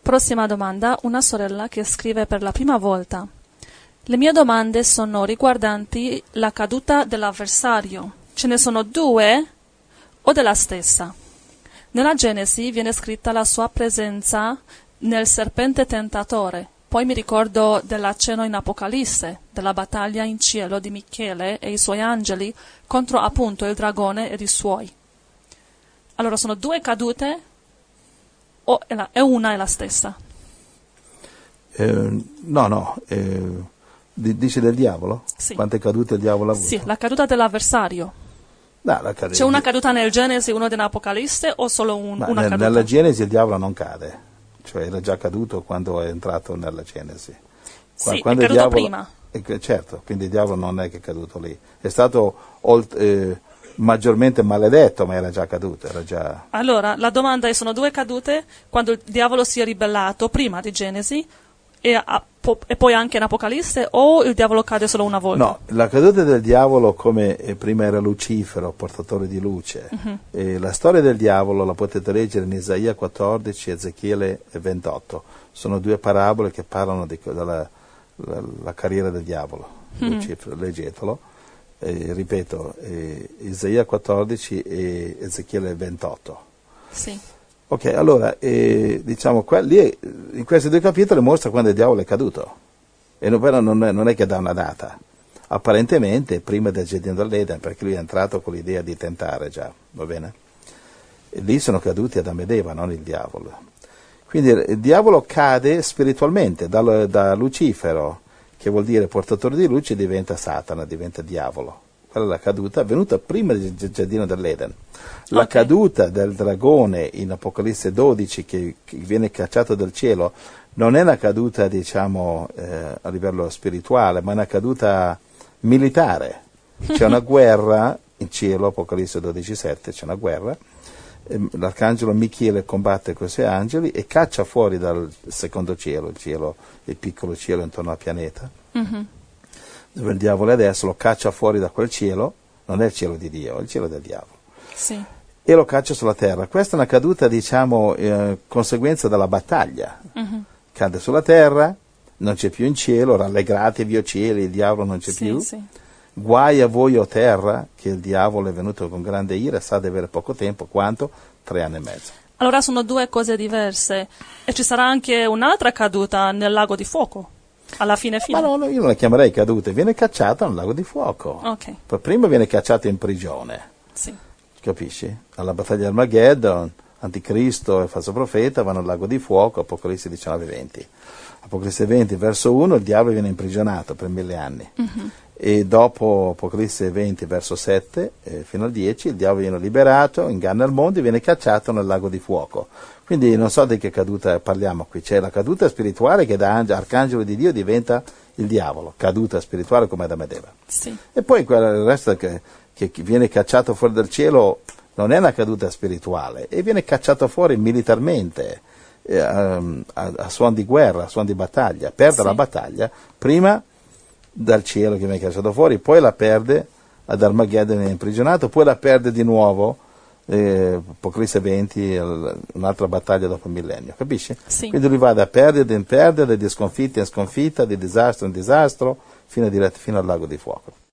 Prossima domanda, una sorella che scrive per la prima volta. Le mie domande sono riguardanti la caduta dell'avversario. Ce ne sono due o della stessa? Nella Genesi viene scritta la sua presenza nel serpente tentatore. Poi mi ricordo dell'accenno in Apocalisse, della battaglia in cielo di Michele e i suoi angeli contro appunto il dragone ed i suoi. Allora sono due cadute o è una e la stessa? No. Dice del diavolo? Sì. Quante cadute il diavolo ha avuto? Sì, la caduta dell'avversario. No, C'è una caduta nel Genesi e una nell'Apocalisse o solo una caduta? Nella Genesi il diavolo non cade, cioè era già caduto quando è entrato nella Genesi. Sì, Quando è caduto prima. Certo, quindi il diavolo non è che è caduto lì. È stato maggiormente maledetto, ma era già caduto. Allora, la domanda è: sono due cadute quando il diavolo si è ribellato prima di Genesi e poi anche in Apocalisse, o il diavolo cade solo una volta? No, la caduta del diavolo, come prima era Lucifero, portatore di luce. La storia del diavolo la potete leggere in Isaia 14 e Ezechiele 28. Sono due parabole che parlano della carriera del diavolo. Lucifero, leggetelo. Ripeto, Isaia 14 e Ezechiele 28. Sì. Ok, allora, diciamo, in questi due capitoli mostra quando il diavolo è caduto. E però non è che dà una data. Apparentemente prima del giardino dell'Eden, perché lui è entrato con l'idea di tentare già, va bene? E lì sono caduti Adamo ed Eva, non il diavolo. Quindi il diavolo cade spiritualmente, da Lucifero, che vuol dire portatore di luce, diventa Satana, diventa diavolo. Quella è la caduta avvenuta prima del giardino dell'Eden. La caduta del dragone in Apocalisse 12, che viene cacciato dal cielo, non è una caduta, diciamo, a livello spirituale, ma è una caduta militare. C'è una guerra in cielo, Apocalisse 12,7, c'è una guerra. L'arcangelo Michele combatte questi angeli e caccia fuori dal secondo cielo, il piccolo cielo intorno al pianeta, dove il diavolo è adesso, lo caccia fuori da quel cielo, non è il cielo di Dio, è il cielo del diavolo. Sì. E lo caccia sulla terra. Questa è una caduta, diciamo, conseguenza della battaglia. Cade sulla terra, non c'è più in cielo, rallegratevi o cieli, il diavolo non c'è più. Sì. Guai a voi o terra, che il diavolo è venuto con grande ira, sa di avere poco tempo, quanto? 3 anni e mezzo. Allora sono due cose diverse. E ci sarà anche un'altra caduta nel lago di fuoco, alla fine. Ma no, io non la chiamerei caduta, viene cacciato nel lago di fuoco. Ok. Prima viene cacciato in prigione. Sì. Capisci? Alla battaglia di Armageddon, Anticristo e il falso profeta vanno al lago di fuoco, Apocalisse 19-20. Apocalisse 20, verso 1, il diavolo viene imprigionato per 1000 anni. E dopo Apocalisse 20, verso 7, fino al 10, il diavolo viene liberato, inganna il mondo e viene cacciato nel lago di fuoco. Quindi non so di che caduta parliamo qui. C'è la caduta spirituale che da arcangelo di Dio diventa il diavolo, caduta spirituale come Adamo ed Eva. Sì. E poi il resto che viene cacciato fuori dal cielo non è una caduta spirituale, e viene cacciato fuori militarmente, a suon di guerra, a suon di battaglia. Perde la battaglia, prima dal cielo che viene cacciato fuori, poi la perde ad Armageddon, viene imprigionato, poi la perde di nuovo, Apocalisse 20, un'altra battaglia dopo il millennio, capisci? Sì. Quindi lui va da perdita in perdita, di sconfitta in sconfitta, di disastro in disastro, fino al lago di fuoco.